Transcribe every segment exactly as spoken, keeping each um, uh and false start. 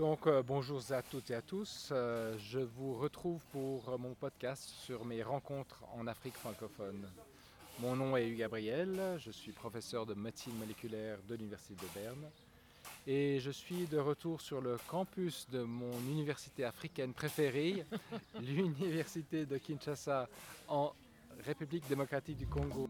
Donc euh, bonjour à toutes et à tous, Euh, je vous retrouve pour euh, mon podcast sur mes rencontres en Afrique francophone. Mon nom est Hugues Gabriel, je suis professeur de médecine moléculaire de l'Université de Berne et je suis de retour sur le campus de mon université africaine préférée, l'Université de Kinshasa en République démocratique du Congo.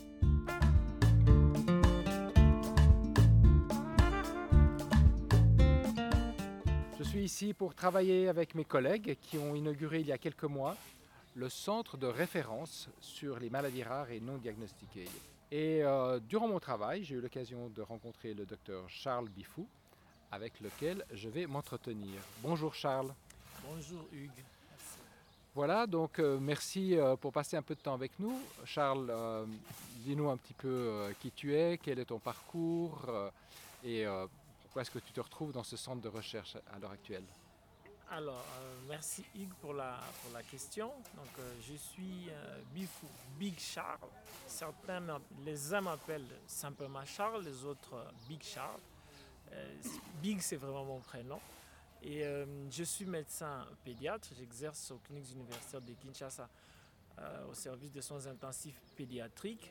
Je suis ici pour travailler avec mes collègues qui ont inauguré il y a quelques mois le centre de référence sur les maladies rares et non diagnostiquées. Et euh, durant mon travail, j'ai eu l'occasion de rencontrer le docteur Charles Bifou, avec lequel je vais m'entretenir. Bonjour Charles. Bonjour Hugues. Voilà, donc euh, merci euh, pour passer un peu de temps avec nous. Charles, euh, dis-nous un petit peu euh, qui tu es, quel est ton parcours euh, et euh, pourquoi est-ce que tu te retrouves dans ce centre de recherche à l'heure actuelle. Alors, euh, merci Hugues pour la, pour la question. Donc, euh, je suis euh, Bifou, Big Charles. Certains, les uns m'appellent simplement Charles, les autres euh, Big Charles. Euh, Big, c'est vraiment mon prénom. Et euh, je suis médecin pédiatre. J'exerce aux cliniques universitaires de Kinshasa euh, au service de soins intensifs pédiatriques.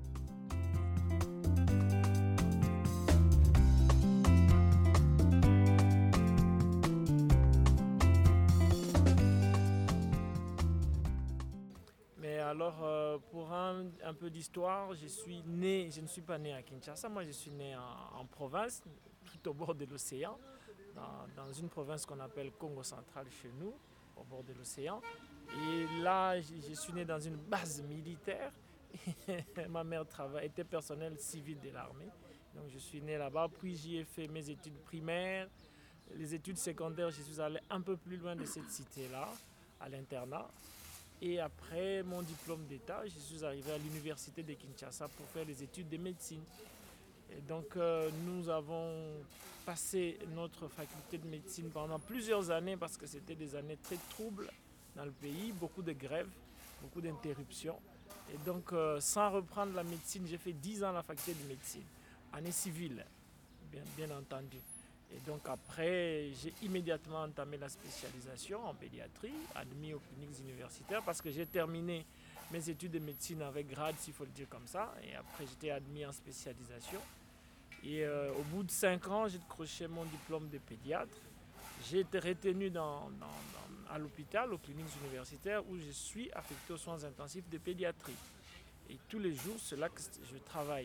Mais alors, euh, pour un, un peu d'histoire, je suis né, je ne suis pas né à Kinshasa, moi je suis né en, en province, tout au bord de l'océan, dans, dans une province qu'on appelle Congo central chez nous, au bord de l'océan. Et là, je, je suis né dans une base militaire. Ma mère travaille, était personnel civil de l'armée. Donc je suis né là-bas, puis j'y ai fait mes études primaires. Les études secondaires, je suis allé un peu plus loin de cette cité-là, à l'internat. Et après mon diplôme d'État, je suis arrivé à l'université de Kinshasa pour faire les études de médecine. Et donc euh, nous avons passé notre faculté de médecine pendant plusieurs années parce que c'était des années très troubles dans le pays, beaucoup de grèves, beaucoup d'interruptions. Et donc euh, sans reprendre la médecine, j'ai fait dix ans à la faculté de médecine, année civile, bien, bien entendu. Et donc après, j'ai immédiatement entamé la spécialisation en pédiatrie, admis aux cliniques universitaires, parce que j'ai terminé mes études de médecine avec grade, s'il faut le dire comme ça. Et après, j'étais admis en spécialisation. Et euh, au bout de cinq ans, j'ai décroché mon diplôme de pédiatre. J'ai été retenu dans, dans, dans, à l'hôpital, aux cliniques universitaires, où je suis affecté aux soins intensifs de pédiatrie. Et tous les jours, c'est là que je travaille.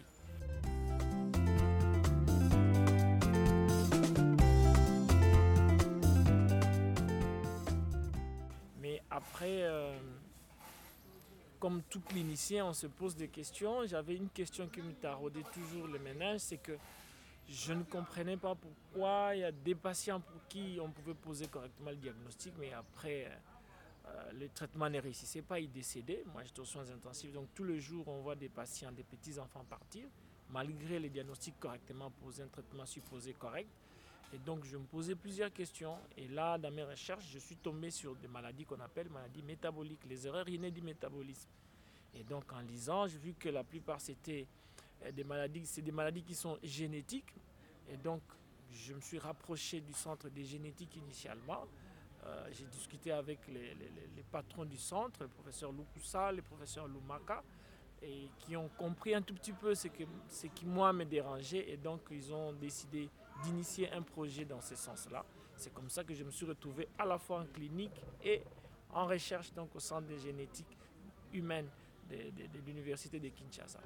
Mais après, euh, comme tout clinicien, on se pose des questions. J'avais une question qui me taraudait toujours le ménage, c'est que je ne comprenais pas pourquoi il y a des patients pour qui on pouvait poser correctement le diagnostic, mais après, euh, le traitement ne réussissait pas, ils décédaient. Moi, j'étais aux soins intensifs, donc tous les jours, on voit des patients, des petits-enfants partir, malgré les diagnostics correctement posés, un traitement supposé correct. Et donc, je me posais plusieurs questions. Et là, dans mes recherches, je suis tombé sur des maladies qu'on appelle maladies métaboliques, les erreurs innées du métabolisme. Et donc, en lisant, j'ai vu que la plupart, c'était des maladies, c'est des maladies qui sont génétiques. Et donc, je me suis rapproché du centre des génétiques initialement. Euh, j'ai discuté avec les, les, les, patrons du centre, le professeur Lukusa, le professeur Lumaka, et qui ont compris un tout petit peu ce, que, ce qui moi me dérangeait, et donc ils ont décidé d'initier un projet dans ce sens-là. C'est comme ça que je me suis retrouvé à la fois en clinique et en recherche donc au centre de génétique humaine de, de, de l'université de Kinshasa.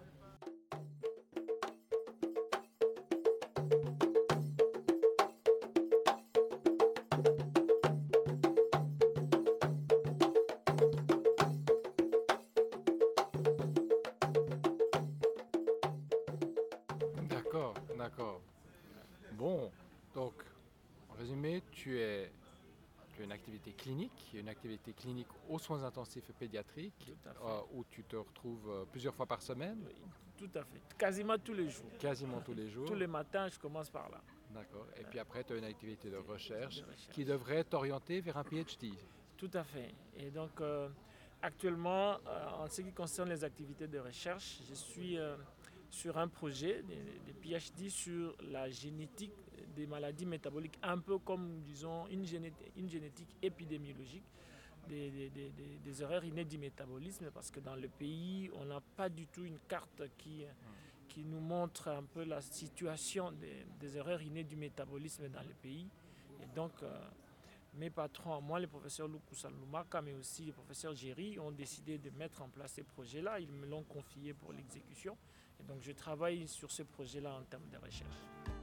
D'accord, d'accord. Bon, donc, en résumé, tu es, tu as une activité clinique, une activité clinique aux soins intensifs et pédiatriques, euh, où tu te retrouves euh, plusieurs fois par semaine. Oui, tout à fait. Quasiment tous les jours. Quasiment tous les jours. Tous les matins, je commence par là. D'accord. Et puis après, tu as une activité de recherche, de recherche qui devrait t'orienter vers un PhD. Tout à fait. Et donc, euh, actuellement, euh, en ce qui concerne les activités de recherche, je suis euh, sur un projet de, de PhD sur la génétique des maladies métaboliques, un peu comme, disons, une génétique, une génétique épidémiologique, des, des, des, des erreurs innées du métabolisme, parce que dans le pays, on n'a pas du tout une carte qui, qui nous montre un peu la situation des, des erreurs innées du métabolisme dans le pays. Et donc, euh, mes patrons, moi, le professeur Lukusa Lumaka, mais aussi le professeur Géry, ont décidé de mettre en place ces projets-là. Ils me l'ont confié pour l'exécution. Et donc, je travaille sur ce projet-là en termes de recherche.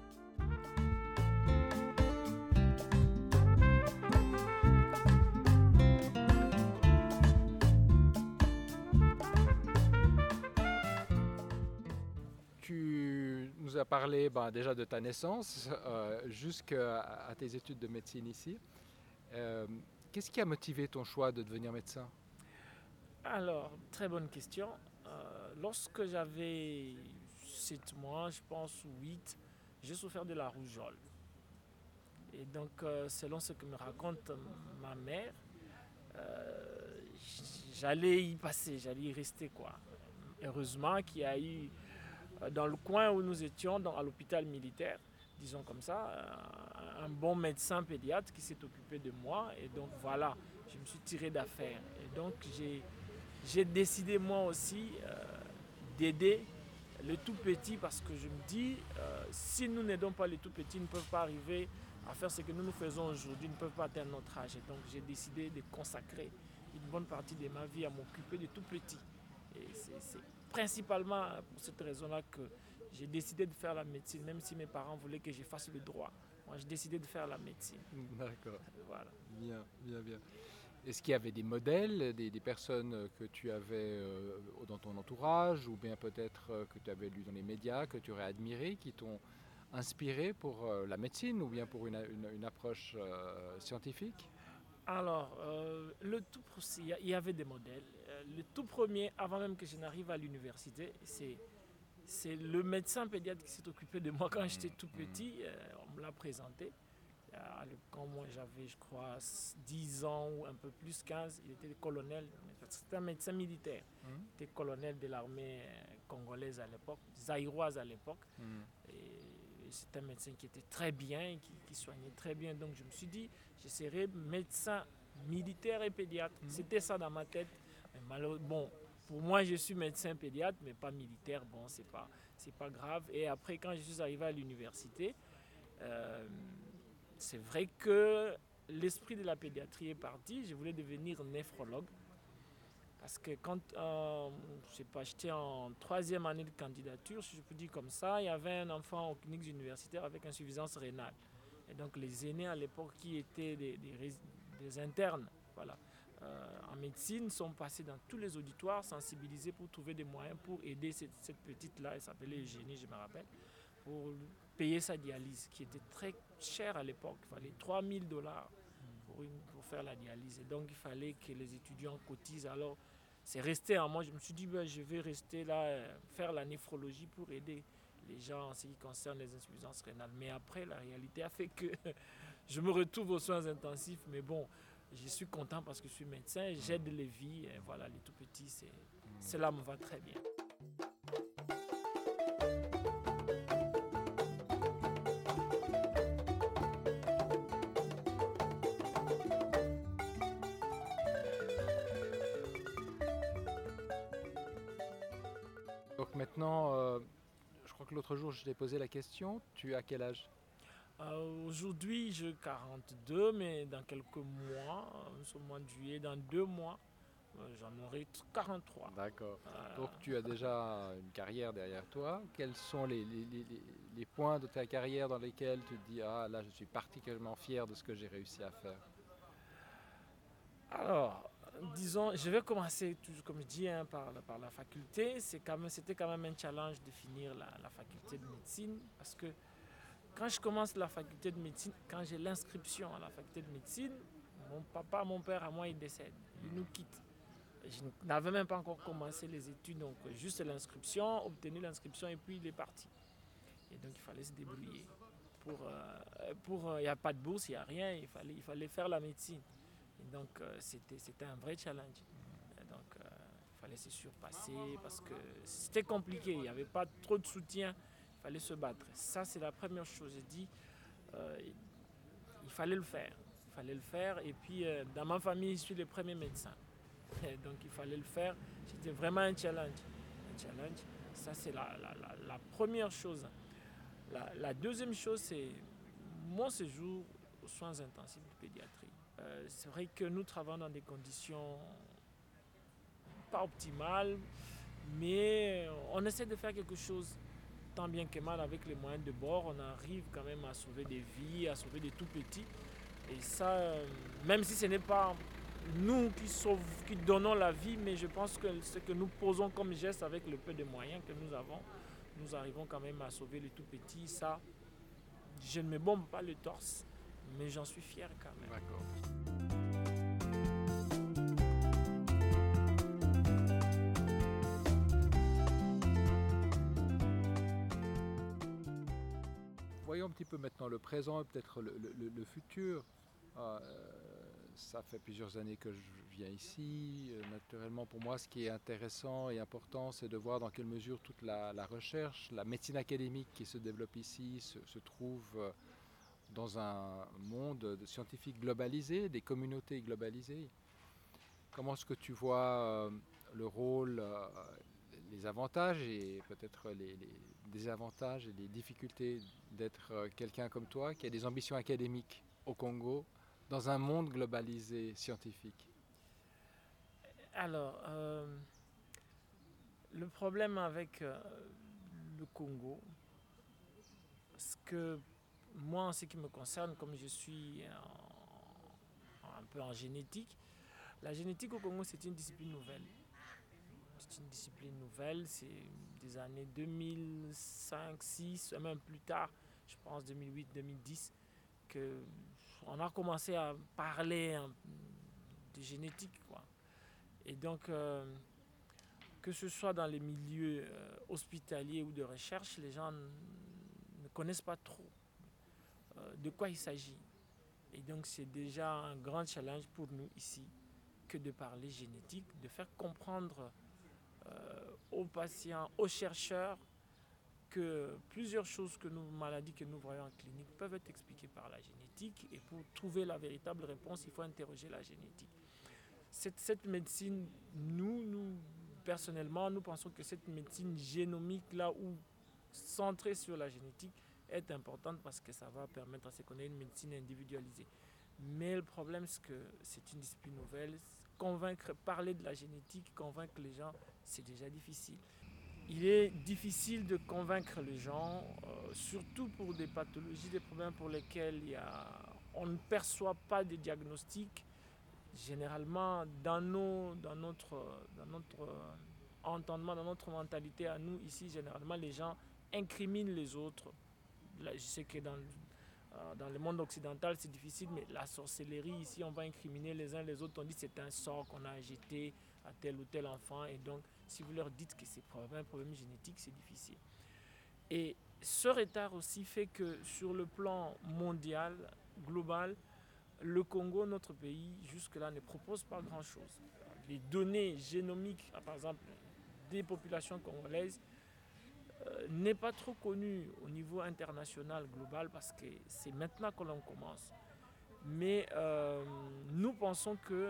Tu nous as parlé ben, déjà de ta naissance euh, jusqu'à à tes études de médecine ici. Euh, qu'est-ce qui a motivé ton choix de devenir médecin? Alors, très bonne question. Euh, lorsque j'avais sept mois, je pense, ou huit, j'ai souffert de la rougeole. Et donc, euh, selon ce que me raconte ma mère, euh, j'allais y passer, j'allais y rester, quoi. Heureusement qu'il y a eu, dans le coin où nous étions, dans, à l'hôpital militaire, disons comme ça, un, un bon médecin pédiatre qui s'est occupé de moi. Et donc, voilà, je me suis tiré d'affaire. Et donc, j'ai, j'ai décidé, moi aussi, euh, d'aider le tout petit, parce que je me dis, euh, si nous n'aidons pas les tout petits, ils ne peuvent pas arriver à faire ce que nous nous faisons aujourd'hui, ils ne peuvent pas atteindre notre âge. Et donc j'ai décidé de consacrer une bonne partie de ma vie à m'occuper des tout petits. Et c'est, c'est principalement pour cette raison-là que j'ai décidé de faire la médecine, même si mes parents voulaient que je fasse le droit. Moi, j'ai décidé de faire la médecine. D'accord. Voilà. Bien, bien, bien. Est-ce qu'il y avait des modèles, des, des personnes que tu avais euh, dans ton entourage, ou bien peut-être euh, que tu avais lu dans les médias, que tu aurais admiré, qui t'ont inspiré pour euh, la médecine ou bien pour une, une, une approche euh, scientifique? Alors, euh, le tout, il y avait des modèles. Le tout premier, avant même que je n'arrive à l'université, c'est, c'est le médecin pédiatre qui s'est occupé de moi quand j'étais tout petit. Euh, on me l'a présenté. Quand moi j'avais, je crois, dix ans ou un peu plus, quinze, il était colonel. C'était un médecin militaire. Mmh. Il était colonel de l'armée congolaise à l'époque, zaïroise à l'époque. Mmh. Et c'était un médecin qui était très bien, qui, qui soignait très bien. Donc je me suis dit, je serai médecin militaire et pédiatre. Mmh. C'était ça dans ma tête. Mais malheureusement, bon, pour moi, je suis médecin pédiatre, mais pas militaire. Bon, c'est pas, c'est pas grave. Et après, quand je suis arrivé à l'université, euh, c'est vrai que l'esprit de la pédiatrie est parti. Je voulais devenir néphrologue. Parce que quand euh, je sais pas, j'étais en troisième année de candidature, si je peux dire comme ça, il y avait un enfant aux cliniques universitaires avec insuffisance rénale. Et donc les aînés à l'époque qui étaient des, des, des internes, voilà, euh, en médecine, sont passés dans tous les auditoires, sensibilisés pour trouver des moyens pour aider cette, cette petite-là, elle s'appelait Eugénie, je me rappelle, pour payer sa dialyse, qui était très chère à l'époque. Il fallait trois mille dollars pour, pour faire la dialyse. Et donc, il fallait que les étudiants cotisent. Alors, c'est resté en moi. Je me suis dit, ben, je vais rester là, euh, faire la néphrologie pour aider les gens en ce qui concerne les insuffisances rénales. Mais après, la réalité a fait que je me retrouve aux soins intensifs. Mais bon, je suis content parce que je suis médecin, j'aide les vies. Et voilà, les tout petits, c'est, cela me va très bien. Donc maintenant, euh, je crois que l'autre jour je t'ai posé la question, tu as quel âge? euh, Aujourd'hui j'ai quarante-deux, mais dans quelques mois, nous sommes au mois de juillet, dans deux mois, euh, j'en aurai quarante-trois. D'accord. Euh, Donc tu as déjà une carrière derrière toi. Quels sont les, les, les, les points de ta carrière dans lesquels tu te dis, ah là je suis particulièrement fier de ce que j'ai réussi à faire? Alors, disons, je vais commencer, comme je dis, hein, par, la, par la faculté. C'est quand même, c'était quand même un challenge de finir la, la faculté de médecine, parce que quand je commence la faculté de médecine, quand j'ai l'inscription à la faculté de médecine, mon papa, mon père à moi, ils décèdent. Ils nous quittent. Je n'avais même pas encore commencé les études, donc juste l'inscription, obtenu l'inscription et puis il est parti. Et donc il fallait se débrouiller. Pour, euh, pour, il n'y a pas de bourse, il n'y a rien, il fallait, il fallait faire la médecine. Et donc euh, c'était, c'était un vrai challenge. Et donc euh, il fallait se surpasser parce que c'était compliqué, il n'y avait pas trop de soutien, il fallait se battre. Ça c'est la première chose. J'ai dit, euh, il fallait le faire. Il fallait le faire. Et puis, euh, dans ma famille, je suis le premier médecin. Et donc, il fallait le faire. C'était vraiment un challenge. Un challenge. Ça, c'est la, la, la, la première chose. La, la deuxième chose, c'est mon séjour aux soins intensifs de pédiatrie. Euh, c'est vrai que nous travaillons dans des conditions pas optimales, mais on essaie de faire quelque chose tant bien que mal avec les moyens de bord. On arrive quand même à sauver des vies, à sauver des tout petits. Et ça, même si ce n'est pas nous qui, sauvons, qui donnons la vie, mais je pense que ce que nous posons comme geste avec le peu de moyens que nous avons, nous arrivons quand même à sauver les tout petits. Ça, je ne me bombe pas le torse, mais j'en suis fier quand même. D'accord. Voyons un petit peu maintenant le présent et peut-être le, le, le futur. Euh, ça fait plusieurs années que je viens ici. Naturellement, pour moi, ce qui est intéressant et important, c'est de voir dans quelle mesure toute la, la recherche, la médecine académique qui se développe ici se, se trouve dans un monde scientifique globalisé, des communautés globalisées. Comment est-ce que tu vois le rôle, les avantages et peut-être les, les désavantages et les difficultés d'être quelqu'un comme toi qui a des ambitions académiques au Congo dans un monde globalisé scientifique? Alors, euh, le problème avec euh, le Congo, ce que moi, en ce qui me concerne, comme je suis en, un peu en génétique, la génétique au Congo, c'est une discipline nouvelle. C'est une discipline nouvelle, c'est des années deux mille cinq, deux mille six, même plus tard, je pense deux mille huit, deux mille dix, qu'on a commencé à parler de génétique, quoi. Et donc, euh, que ce soit dans les milieux euh, hospitaliers ou de recherche, les gens ne connaissent pas trop euh, de quoi il s'agit. Et donc, c'est déjà un grand challenge pour nous ici que de parler génétique, de faire comprendre euh, aux patients, aux chercheurs, que plusieurs choses que nous, maladies que nous voyons en clinique peuvent être expliquées par la génétique, et pour trouver la véritable réponse, il faut interroger la génétique. Cette, cette médecine, nous, nous, personnellement, nous pensons que cette médecine génomique, là où centrée sur la génétique, est importante parce que ça va permettre à ce qu'on ait une médecine individualisée. Mais le problème, c'est que c'est une discipline nouvelle. Convaincre, parler de la génétique, convaincre les gens, c'est déjà difficile. Il est difficile de convaincre les gens, euh, surtout pour des pathologies, des problèmes pour lesquels il y a, on ne perçoit pas de diagnostic. Généralement, dans, nos, dans notre, dans notre entendement, dans notre mentalité à nous, ici, généralement, les gens incriminent les autres. Là, je sais que dans, euh, dans le monde occidental, c'est difficile, mais la sorcellerie, ici, on va incriminer les uns les autres. On dit que c'est un sort qu'on a agité à tel ou tel enfant. Et donc, si vous leur dites que c'est un problème génétique, c'est difficile. Et ce retard aussi fait que sur le plan mondial, global, le Congo, notre pays, jusque-là, ne propose pas grand-chose. Les données génomiques, par exemple, des populations congolaises, euh, n'est pas trop connu au niveau international, global, parce que c'est maintenant que l'on commence. Mais euh, nous pensons que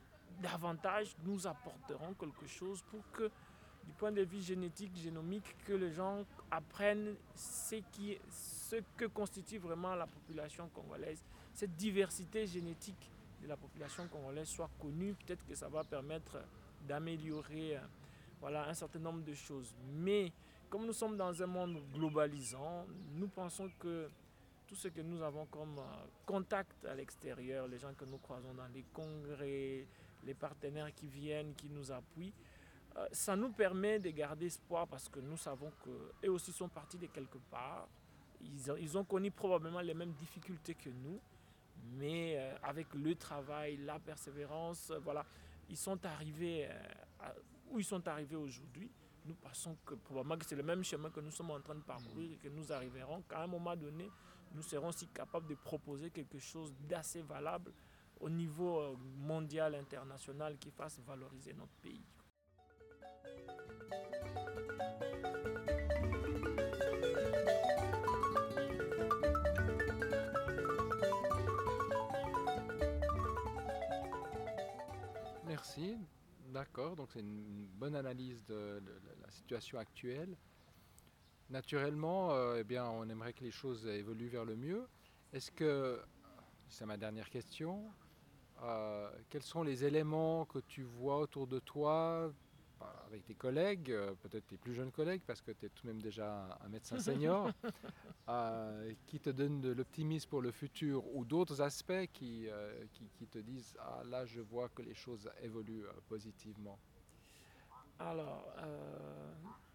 davantage nous apporterons quelque chose pour que, du point de vue génétique, génomique, que les gens apprennent ce, qui, ce que constitue vraiment la population congolaise. Cette diversité génétique de la population congolaise soit connue. Peut-être que ça va permettre d'améliorer euh, voilà, un certain nombre de choses. Mais comme nous sommes dans un monde globalisant, nous pensons que tout ce que nous avons comme euh, contact à l'extérieur, les gens que nous croisons dans les congrès, les partenaires qui viennent, qui nous appuient, euh, ça nous permet de garder espoir parce que nous savons qu'eux aussi sont partis de quelque part. Ils ont, ils ont connu probablement les mêmes difficultés que nous, mais euh, avec le travail, la persévérance, euh, voilà, ils sont arrivés euh, à, où ils sont arrivés aujourd'hui. Nous pensons que probablement que c'est le même chemin que nous sommes en train de parcourir et que nous arriverons qu'à un moment donné, nous serons aussi capables de proposer quelque chose d'assez valable au niveau mondial, international, qui fasse valoriser notre pays. Merci. D'accord, donc c'est une bonne analyse de, de la situation actuelle. Naturellement, euh, eh bien, on aimerait que les choses évoluent vers le mieux. Est-ce que, c'est ma dernière question, euh, quels sont les éléments que tu vois autour de toi, bah, avec tes collègues, euh, peut-être tes plus jeunes collègues, parce que tu es tout de même déjà un médecin senior, euh, qui te donnent de l'optimisme pour le futur ou d'autres aspects qui, euh, qui, qui te disent, ah là je vois que les choses évoluent euh, positivement. Alors, euh,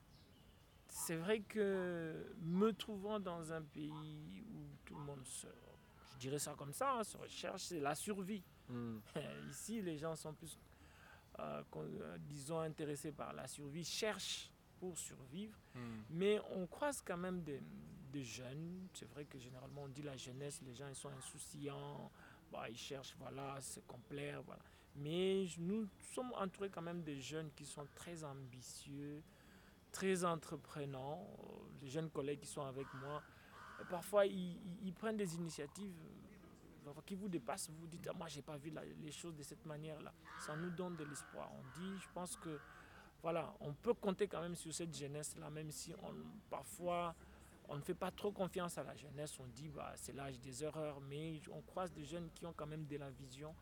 c'est vrai que me trouvant dans un pays où tout le monde se, je dirais ça comme ça, hein, se recherche, c'est la survie. Hmm. Ici, les gens sont plus, euh, euh, disons, intéressés par la survie, cherchent pour survivre, Hmm. mais on croise quand même des, des jeunes. C'est vrai que généralement on dit la jeunesse, les gens ils sont insouciants, bah, ils cherchent, voilà, se complaire, voilà. Mais nous sommes entourés quand même des jeunes qui sont très ambitieux, très entreprenants. Les jeunes collègues qui sont avec moi, parfois ils, ils- ils prennent des initiatives euh, qui vous dépassent. Vous vous dites, ah, moi j'ai pas vu la- les choses de cette manière-là. Ça nous donne de l'espoir. On dit, je pense que voilà, on peut compter quand même sur cette jeunesse-là, même si on, parfois on ne fait pas trop confiance à la jeunesse. On dit, bah, c'est l'âge des erreurs, mais on croise des jeunes qui ont quand même de la vision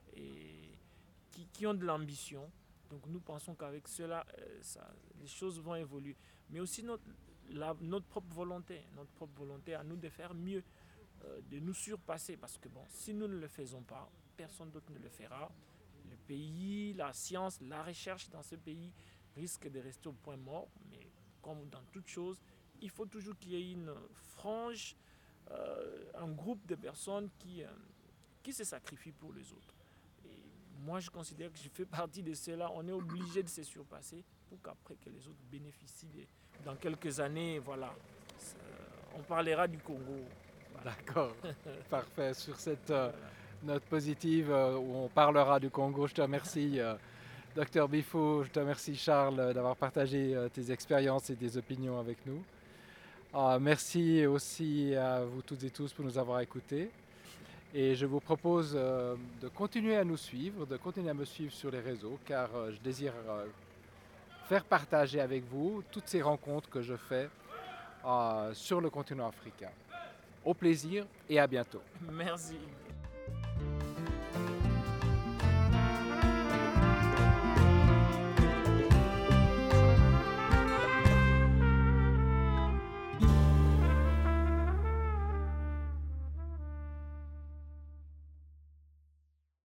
et qui, qui ont de l'ambition. Donc nous pensons qu'avec cela, euh, ça, les choses vont évoluer. Mais aussi notre, la- notre propre volonté, notre propre volonté à nous de faire mieux, euh, de nous surpasser. Parce que bon, si nous ne le faisons pas, personne d'autre ne le fera. Le pays, la science, la recherche dans ce pays risque de rester au point mort. Mais comme dans toute chose, il faut toujours qu'il y ait une frange, euh, un groupe de personnes qui, euh, qui se sacrifient pour les autres. Et moi, je considère que je fais partie de ceux-là. On est obligé de se surpasser pour qu'après que les autres bénéficient. De, dans quelques années, voilà, on parlera du Congo. Voilà. D'accord, parfait. Sur cette euh, Voilà. note positive euh, où on parlera du Congo, je te remercie, euh, docteur Bifou, je te remercie, Charles, euh, d'avoir partagé euh, tes expériences et tes opinions avec nous. Euh, merci aussi à vous toutes et tous pour nous avoir écoutés. Et je vous propose euh, de continuer à nous suivre, de continuer à me suivre sur les réseaux, car euh, je désire euh, faire partager avec vous toutes ces rencontres que je fais euh, sur le continent africain. Au plaisir et à bientôt. Merci.